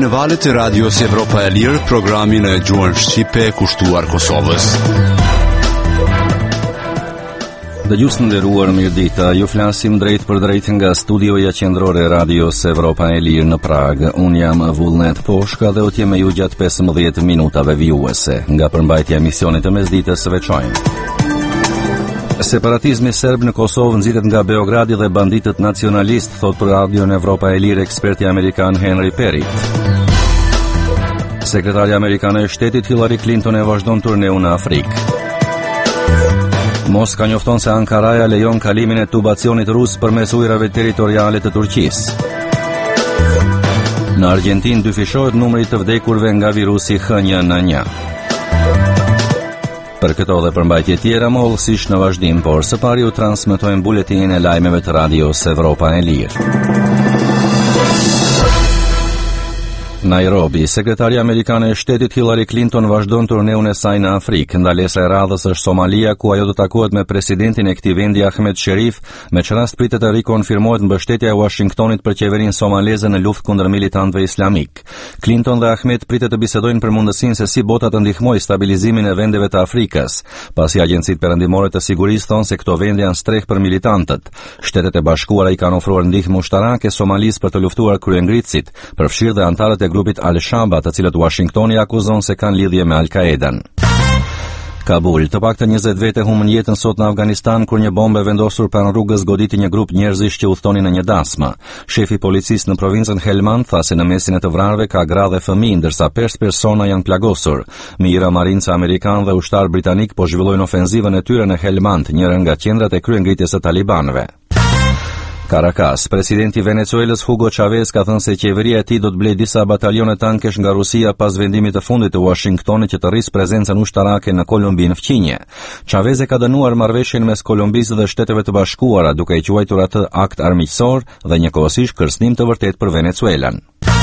në valët e radios Evropa e Lirë, programin e gjuhën shqipe kushtuar Kosovës. Dëgjues të nderuar, mirëdita. Ju flasim drejt për drejt nga studioja qendrore e radios Evropa e Lirë në Prag. Unë jam Vullnet Poshka dhe do të jem me ju gjatë 15 minutave vijuese. Nga përmbajtja e misionit të mesditës së veçojmë. Separatizmi serb në Kosovë nxitet nga Beogradi dhe banditët nacionalist, thot për radion Evropa e Lirë eksperti amerikan Henry Perrit. Sekretarja amerikane e shtetit Hillary Clinton e vazhdon turneun në Afrikë. Moska njofton se Ankaraja lejon kalimin e tubacionit rus përmes ujrave territoriale të Turqisë. Në Argjentinë dyfishohet numri të vdekurve nga virusi H1N1. Për këto dhe përmbajtje tjera mollësisht në vazhdim, por së pari u transmetojmë buletinin e lajmeve të radios Evropa e Lirë. Nairobi, sekretarja amerikane e shtetit Hillary Clinton vazhdon turneun e saj në Afrikë. Ndalesa e radhës është Somalia, ku ajo do takohet me presidentin e këtij vendi Ahmed Sherif, me që rast pritet të rikonfirmohet mbështetja e Washingtonit për qeverinë somaleze në luftë kundër militantëve islamik. Clinton dhe Ahmed pritet të bisedojnë për mundësinë se si bota të ndihmojë stabilizimin e vendeve të Afrikës, pasi agjencitë perëndimore të sigurisë thonë se këto vende janë strehë për militantët. Shtetet e Bashkuara i kanë ofruar ndihmë ushtarake Somalisë për të luftuar kryengritësit, përfshirë dhe anëtarët e grupit Al-Shaba, të cilët Washingtoni akuzon se kanë lidhje me Al-Qaedan. Kabul, të paktën 20 vete humbën jetën sot në Afganistan kur një bombë e vendosur pranë rrugës goditi një grup njerëzish që udhtonin në një dasmë. Shefi i policisë në provincën Helmand tha se në mesin e të vrarëve ka gra dhe fëmijë, ndërsa 5 persona janë plagosur. Mijëra marinca amerikan dhe ushtar britanik po zhvillojnë ofenzivën e tyre në Helmand, njëra nga qendrat e kryengritjes së talibanëve. Caracas, presidenti i Venezuelës Hugo Chavez ka thënë se qeveria e tij do të blejë disa batalione tankesh nga Rusia pas vendimit të fundit të Washingtonit që të rrisë prezencën ushtarake në Kolumbi në fqinje. Chavez e ka dënuar marrëveshjen mes Kolumbisë dhe Shteteve të Bashkuara, duke i quajtur atë akt armiqësor dhe njëkohësisht kërcënim të vërtet për Venezuelan.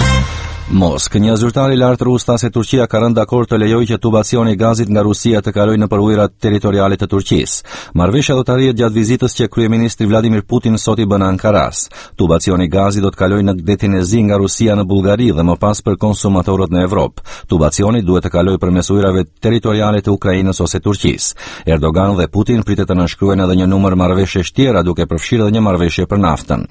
Moskë, një zyrtar i lartë rus tha se Turqia ka rënë dakord të lejojë që tubacioni i gazit nga Rusia të kalojë nëpër ujërat territoriale të Turqisë. Marrëveshja do të arrihet gjatë vizitës që kryeministri Vladimir Putin sot i bën Ankaras. Tubacioni i gazit do të kalojë në detin e zi nga Rusia në Bullgari dhe më pas për konsumatorët në Evropë. Tubacioni duhet të kalojë përmes ujërave territoriale të Ukrainës ose Turqisë. Erdogan dhe Putin pritet të nënshkruajnë edhe një numër marrëveshjesh tjera, duke përfshirë edhe një marrëveshje për naftën.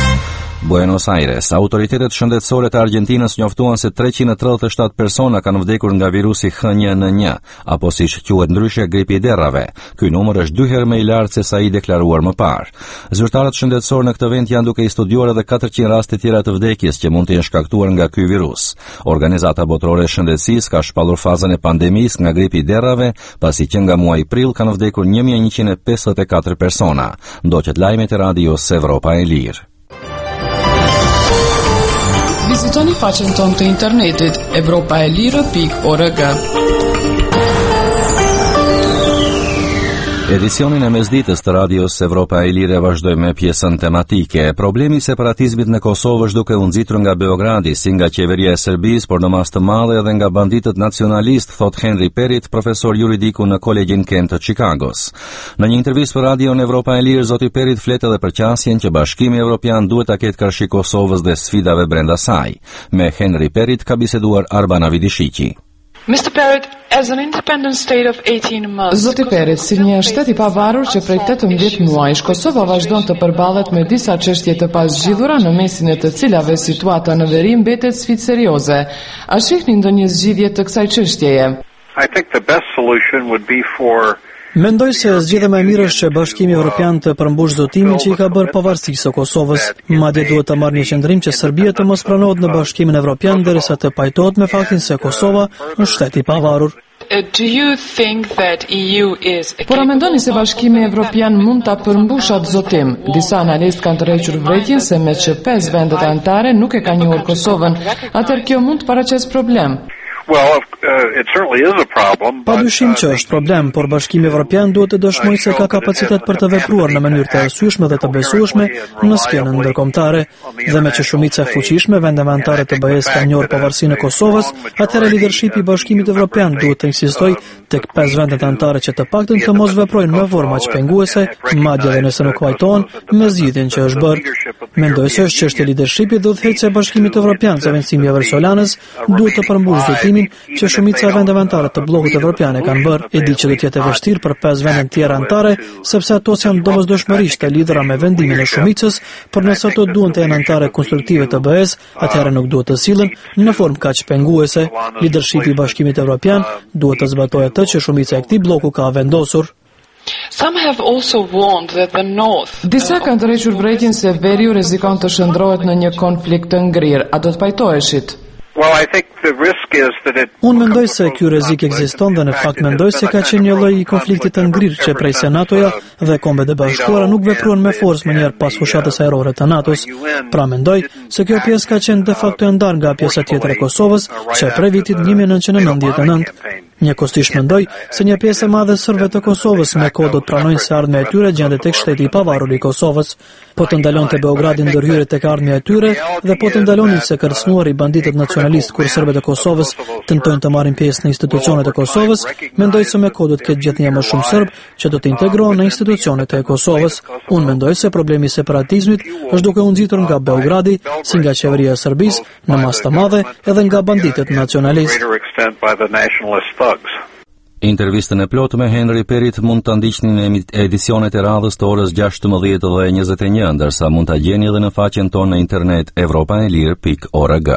Buenos Aires, autoritetet shëndetësore të Argjentinës njoftuan se 337 persona kanë vdekur nga virusi H1N1, apo siç quhet ndryshe gripi i derrave. Ky numër është 2 herë më i lartë se sa i deklaruar më parë. Zyrtarët shëndetësorë në këtë vend janë duke i studiuar edhe 400 raste tjera të vdekjes që mund të jenë shkaktuar nga ky virus. Organizata Botërore e Shëndetësisë ka shpallur fazën e pandemisë nga gripi i derrave, pasi që nga muaji prill kanë vdekur 1154 persona. Ndoqët lajmet e radios Evropa e Lirë. Vizitoni faqen tonë të internetit evropaelire.org. Edicionin e mesditës të radios Evropa e Lirë vazhdoi me pjesën tematike. Problemi i separatizmit në Kosovë është duke u nxitur nga Beogradi, si nga qeveria e Serbisë, por në mas të madhe edhe nga banditët nacionalist, thot Henry Perrit, profesor juridiku në Kolegjin Kent të Chicagos. Në një intervistë për radion Evropa e Lirë, zoti Perrit flet edhe për qasjen që Bashkimi Evropian duhet ta ketë karshi Kosovës dhe sfidave brenda saj. Me Henry Perrit ka biseduar Arbana Vidishiqi. Mr. Perrit, as an independent state of 18 months... Zoti Perrit, si një shtet i pavarur që prej 18 muajsh, Kosova vazhdon të përballet me disa çështje të pazgjidhura në mesin e të cilave situata në veri mbetet sfidë serioze. A shihni ndonjë zgjidhje të kësaj çështjeje? I think the best solution would be for Mendoj se zgjedhja më e mirë është që Bashkimi Evropian të përmbush zotimin që i ka bërë pavarësisë së Kosovës. Madje duhet të marrë një qendrim që Serbia të mos pranohet në Bashkimin Evropian derisa të pajtohet me faktin se Kosova është shtet i pavarur. Do you think that EU is... Por a mendoni se Bashkimi Evropian mund ta përmbush atë zotim? Disa analistë kanë tërhequr vërejtjen se me që 5 vendet anëtare nuk e kanë njohur Kosovën, atëherë kjo mund të paraqes problem. Well, it certainly is a problem. Padyshim që është problem, por Bashkimi Evropian duhet të dëshmojë se ka kapacitet për të vepruar në mënyrë të arsyeshme dhe të besueshme në skenën ndërkombëtare. Dhe me që shumica e fuqishme vendeve anëtare të BE-s kanë njohur pavarësinë e Kosovës, atëherë lidershipi i Bashkimit Evropian duhet të insistojë tek 5 vendet anëtare që të paktën të mos veprojnë me forma çpenguese, madje edhe nëse nuk vajtohen me zgjidhjen që është bërë. Mendoj se është çështje lidershipi dhe udhëheqësia e Bashkimit Evropian, zëvendësimi i Solanës, duhet të përmbushë zotimin që shumica e vendeve anëtare të bllokut evropian e kanë bërë. E di që do të jetë e vështirë për 5 vende tjera anëtare, sepse ato janë domosdoshmërisht të lidhura me vendimin e shumicës, por nëse ato duan të jenë anëtare konstruktive të BE-s, atëherë nuk duhet të sillen në formë kaq penguese. Lidershipi i Bashkimit Evropian duhet të zbatojë atë që shumica e këtij bloku ka vendosur. Some have also warned that the North... Disa kanë tërhequr vërejtjen se veriu rrezikon të shndrohet në një konflikt të ngrirë. A do të pajtoheshit? Well, I think the risk is that it... Unë mendoj se ky rrezik ekziston dhe në fakt mendoj se ka qenë një lloj i konfliktit të ngrirë që prej se NATO-ja dhe Kombet e Bashkuara nuk vepruan me forcë më njëherë pas fushatës ajrore të NATO-s. Pra mendoj se kjo pjesë ka qenë de facto e ndarë nga pjesa tjetër e Kosovës që prej vitit 1999. Njëkohësisht mendoj se një pjesë e madhe e serbëve të Kosovës me kohë do të pranojnë se ardhmja e tyre gjendet tek shteti i pavarur i Kosovës. Po të ndalonte Beogradi ndërhyrje tek ardhmja e tyre dhe po të ndalonin se kërcënuari banditët nacionalistë kur serbët e Kosovës tentojnë të marrin pjesë në institucionet e Kosovës, mendoj se me kohë do të ketë gjithnjë më shumë serb që do të integrohen në institucionet e Kosovës. Unë mendoj se problemi i separatizmit është duke u nxitur nga Beogradi, si nga qeveria e Serbisë, në masë të madhe edhe nga banditët nacionalistë. Intervistën e plotë me Henry Perit mund të ndiqni në edicionet e radhës të orës 16 dhe 21, ndërsa mund të gjeni edhe në faqen tonë në internet evropaelir.org.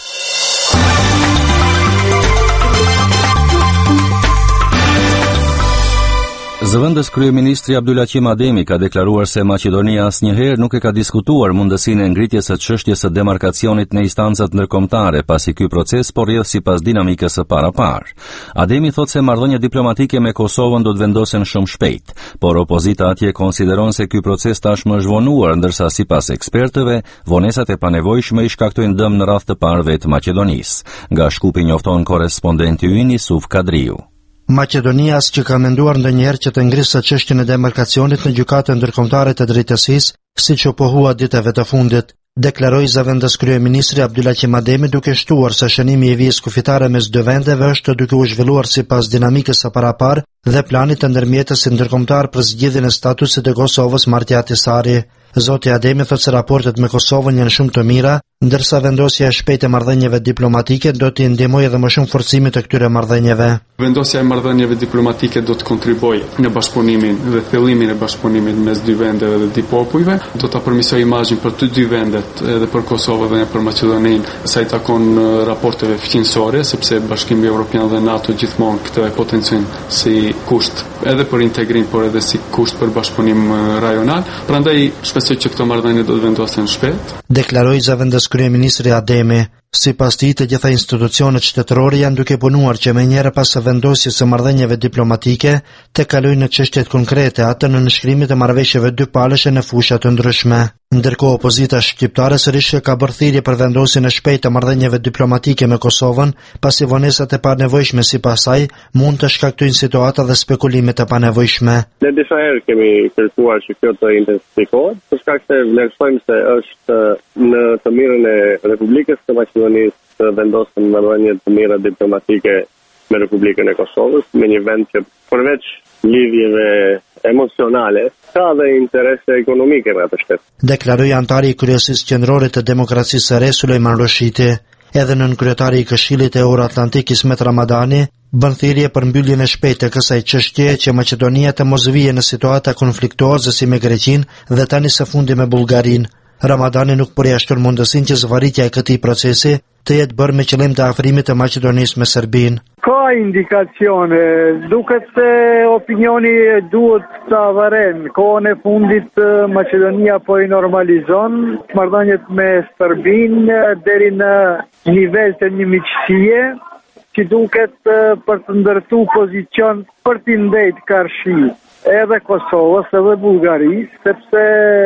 Zëvendës kryeministri Abdulaqim Ademi ka deklaruar se Maqedonia asnjëherë nuk e ka diskutuar mundësinë e ngritjes së çështjes së demarkacionit në instancat ndërkombëtare, pasi ky proces po rrjedh sipas dinamikës së parapar. Ademi thotë se marrëdhëniet diplomatike me Kosovën do të vendosen shumë shpejt, por opozita atje konsideron se ky proces tashmë është vonuar, ndërsa sipas ekspertëve, vonesat e panevojshme i shkaktojnë dëm në radhë të parëve të Maqedonisë. Nga Shkupi njofton korrespondenti ynë Yusuf Kadriu. Maqedonia që ka menduar ndonjëherë që të ngrisë çështjen e demarkacionit në gjykatën ndërkombëtare të drejtësisë, siç u pohua ditëve të fundit, deklaroi zëvendës kryeministri Abdulaqim Ademi duke shtuar se shënimi i vijës kufitare mes dy vendeve është duke u zhvilluar sipas dinamikës së parapar dhe planit të ndërmjetësit ndërkombëtar për zgjidhjen e statusit të Kosovës Marti Ahtisaari. Zoti Ademi thotë se raportet me Kosovën janë shumë të mira, ndërsa vendosja e shpejtë e marrëdhënieve diplomatike do t'i ndihmojë edhe më shumë forcimit të këtyre marrëdhënieve. Vendosja e marrëdhënieve diplomatike do të kontribuojë në bashkëpunimin dhe fillimin e bashkëpunimit mes dy vendeve dhe dy popujve, do ta përmirësojë imazhin për të dy vendet, edhe për Kosovën dhe për Maqedoninë, sa i takon raporteve fuqinësore, sepse Bashkimi Evropian dhe NATO gjithmonë këtë e potencojnë si kusht edhe për integrim, por edhe si kusht për bashkëpunim rajonal. Prandaj shpresoj që këto marrëdhënie do të vendosen shpejt. Deklaroi zëvendës kryeministri Ademi. Sipas tij, të gjitha institucionet shtetërore janë duke punuar që menjëherë pas së vendosjes së marrëdhënieve diplomatike të kalojnë në çështjet konkrete, atë në nënshkrimet e marrëveshjeve dypalëshe në fusha të ndryshme. Ndërkohë opozita shqiptare sërish ka bërë thirrje për vendosjen e shpejtë të marrëdhënieve diplomatike me Kosovën, pasi vonesat e panevojshme sipas saj mund të shkaktojnë situata dhe spekulime të panevojshme. Ne disa herë kemi kërkuar që kjo të intensifikohet, për shkak se vlerësojmë se është në të mirën e Republikës së Maqedonisë të vendosen marrëdhënie të mira diplomatike me Republikën e Kosovës, me një vend që përveç lidhjeve emocionale ka dhe interese ekonomike me atë shtet. Deklaroi antari i kryesisë qendrore të Demokracisë së Re Sulejman Roshiti. Edhe nën kryetari i Këshillit Euroatlantik Ismet Ramadani bën thirrje për mbylljen e shpejtë të kësaj çështje që Maqedonia të mos vijë në situata konfliktuoze si me Greqinë dhe tani së fundi me Bullgarinë. Ramadani nuk përjashton mundësinë që zvarritja e këtij procesi të jetë bërë me qëllim të afrimit të Maqedonisë me Serbinë. Ka indikacione, duket se opinioni duhet të varen. Kohën e fundit Maqedonia po i normalizon marrëdhëniet me Serbinë deri në nivel të një miqësie, që duket për të ndërtu pozicion për t'i ndejt karshi edhe Kosovës edhe Bullgarisë, sepse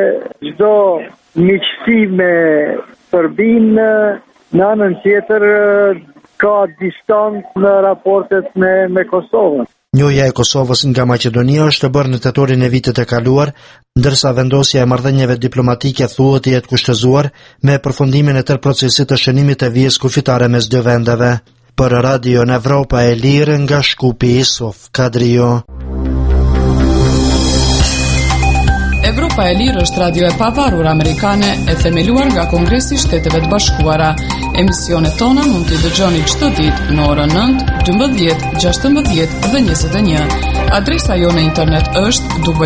çdo miqësi me Serbinë në anën tjetër ka distancë në raportet me Kosovën. Njohja e Kosovës nga Maqedonia është bërë në tetorin e vitit e kaluar, ndërsa vendosja e marrëdhënieve diplomatike thuhet të jetë kushtëzuar me përfundimin e tërë procesit të shënimit të vijës kufitare mes dy vendeve. Për Radio në Evropa e Lirë nga Shkupi, Sof Kadrio. Evropa e Lirë është radio e pavarur amerikane e themeluar nga Kongresi i Shteteve të Bashkuara. Emisionet tona mund t'i dëgjoni çdo ditë në orën 9, 12, 16 dhe 21. Adresa jo në internet është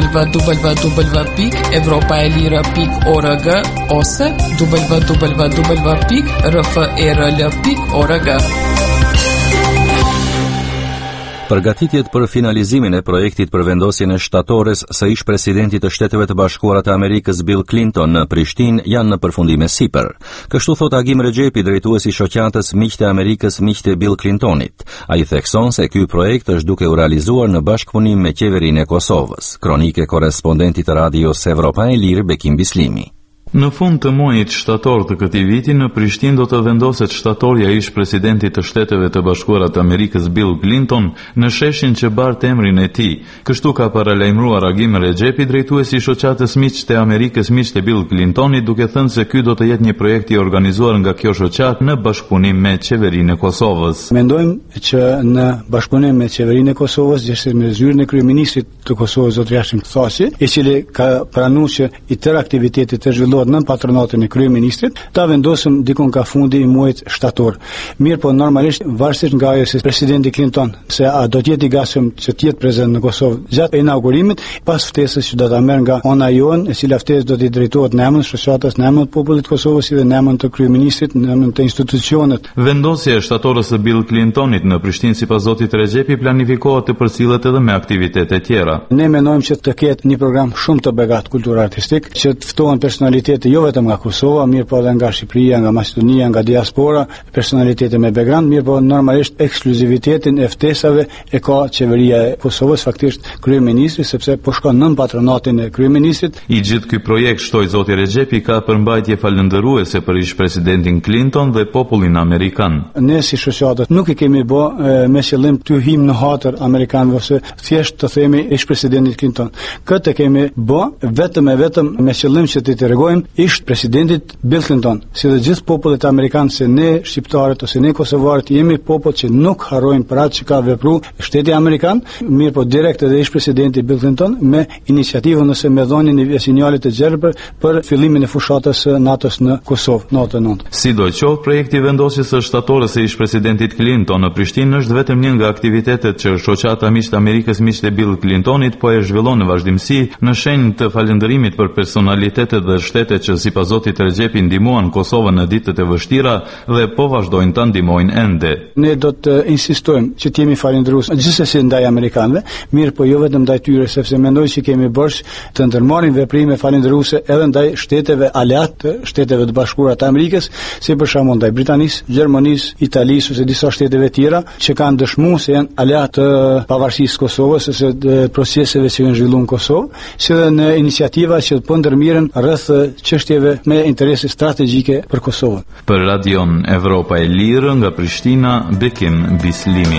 www.evropaelire.org ose www.rfrl.org. Përgatitjet për finalizimin e projektit për vendosjen e shtatores së ish-presidentit të Shteteve të Bashkuara të Amerikës Bill Clinton në Prishtinë janë në përfundim sipër. Kështu thot Agim Rexhepi, drejtuesi i shoqatës Miqtë e Amerikës, Miqtë e Bill Clintonit. Ai thekson se ky projekt është duke u realizuar në bashkëpunim me qeverinë e Kosovës. Kronike korrespondentit të Radios Evropa e Lirë Bekim Bislimi. Në fund të muajit shtator të këtij viti në Prishtinë do të vendoset shtatorja e ish-presidentit të Shteteve të Bashkuara të Amerikës Bill Clinton në sheshin që bart emrin e tij. Kështu ka paralajmëruar Agim Rexhepi, drejtuesi i shoqatës Miqtë e Amerikës, Miqtë e Bill Clintonit, duke thënë se ky do të jetë një projekt i organizuar nga kjo shoqatë në bashkëpunim me qeverinë e Kosovës. Mendojmë që në bashkëpunim me qeverinë e Kosovës, gjithsesi me zyrën e kryeministrit të Kosovës zotëri Hashim Thaçi, i cili ka pranuar që i tërë aktivitetit të zhvillohet në patronatin e kryeministrit, ta vendosëm dikon ka fundi i muajit shtator. Mirë, po normalisht varësisht nga ajo se presidenti Clinton se a do të jetë i gatshëm që të jetë prezant në Kosovë gjatë inaugurimit, pas ftesës që do ta merr nga ona jonë, e cila ftesë do të drejtohet në emër të shoqatës, në emër të popullit të Kosovës dhe në emër të kryeministrit, në emër të institucionet. Vendosja e shtatorës së Bill Clintonit në Prishtinë sipas zotit Rexhepi planifikohet të përcillet edhe me aktivitete tjera. Ne mendojmë që të ketë një program shumë të begat kultur-artistik, që të ftohen personalitete jo vetëm nga Kosova, mirë po edhe nga Shqipëria, nga Maqedonia, nga diaspora, personalitete me background, mirë po normalisht ekskluzivitetin e ftesave e ka qeveria e Kosovës, faktikisht kryeministri, sepse po shkon nën patronatin e kryeministrit. I gjithë ky projekt, shtoi zoti Rexhepi, ka përmbajtje falëndëruese për ish-presidentin Clinton dhe popullin amerikan. Ne si shoqata nuk i kemi bë me qëllim të hyjmë në hatër amerikanëve ose thjesht të themi ish-presidentit Clinton. Këtë kemi bë vetëm me qëllim që të tregojmë ish-presidentit Bill Clinton, si dhe gjithë popullet amerikanë, se ne shqiptarët ose ne kosovarët jemi popull që nuk harrojmë për atë që ka vepruar shteti amerikan, mirë po direkt edhe ish-presidenti Bill Clinton me iniciativën ose me dhënien e sinjalit të gjerë për fillimin e fushatës NATO-s në Kosovë, natë 9. Sidoqoftë, projekti vendosjes së shtatorës së ish-presidentit Clinton në Prishtinë është vetëm një nga aktivitetet që shoqata Miqtë e Amerikës, Miqtë e Bill Clintonit po e zhvillon në vazhdimsi në shenjë të falënderimit për personalitetet dhe shtetet që sipas zotit Rexhepi ndihmuan Kosovën në ditët e vështira dhe po vazhdojnë ta ndihmojnë ende. Ne do të insistojmë që të jemi falëndërues gjithsesi ndaj amerikanëve, mirë po jo vetëm ndaj tyre, sepse mendoj që kemi bërsh të ndërmarrim veprime falëndëruese edhe ndaj shteteve aleat të Shteteve të Bashkuara të Amerikës, si për shembull ndaj Britanisë, Gjermanisë, Italisë ose disa shteteve tjera që kanë dëshmuar se janë aleat të pavarësisë Kosovës ose të proceseve që janë zhvilluar në Kosovë, si dhe në iniciativa që po ndërmirën rreth çështjeve me interese strategjike për Kosovën. Për Radion Evropa e Lirë nga Prishtina, Bekim Bislimi.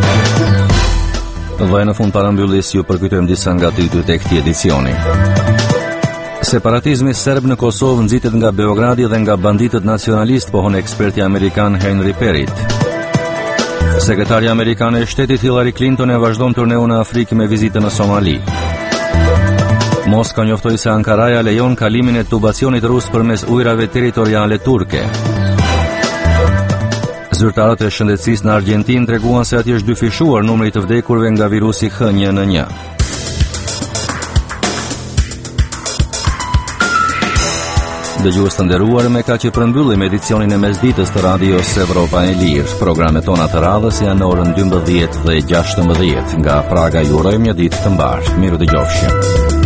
Dhe në fund parambyllis ju përkujtojmë disa nga titujt e këtij edicioni. Separatizmi serb në Kosovë nxitet nga Beogradi dhe nga banditët nacionalist, pohon eksperti amerikan Henry Perrit. Sekretarja amerikane e shtetit Hillary Clinton e vazhdon turneun në Afrikë me vizitën në Somali. Moska njoftoi se Ankaraja lejon kalimin e tubacionit rus përmes ujrave territoriale turke. Zyrtarët e shëndetësisë në Argjentinë treguan se atje është dyfishuar numri të vdekurve nga virusi H1N1. Dëgjues të nderuar, me kaq që përmbyllim edicionin e mesditës të Radios Evropa e Lirë. Programet tona të radhës janë në orën 12 dhe 16 nga Praga. Ju urojmë një ditë të mbarë. Mirë dëgjofshim.